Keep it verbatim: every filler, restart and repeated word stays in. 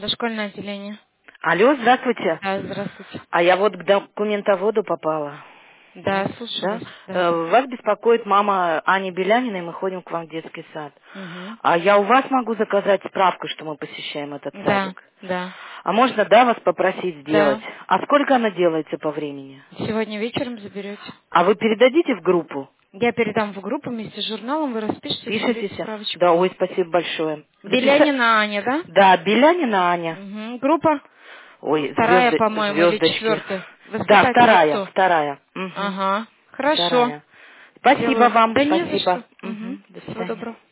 Дошкольное отделение. Алло, здравствуйте. Да, здравствуйте. А я вот к документоводу попала. Да, слушаю Да? вас. Да. Э, Вас беспокоит мама Ани Беляниной, мы ходим к вам в детский сад. Угу. А я у вас могу заказать справку, что мы посещаем этот Да, садик? да, А можно, да, вас попросить сделать? да. А сколько она делается по времени? Сегодня вечером заберете. А вы передадите в группу? Я передам в группу вместе с журналом, вы распишитесь, заберете Пишитесь? Да, справочку. ой, спасибо большое. Запиша... Белянина Аня, да? Да, Белянина Аня. Угу. Группа? Ой, Вторая, звезды, по-моему, или звездочки. четвертая? Да, Воспитатель вторая, кто? вторая. Мгм. Ага. Хорошо. Вторая. Спасибо Сделаю. вам, Да не за спасибо. что. Угу. Мгм. До Всего свидания. доброго.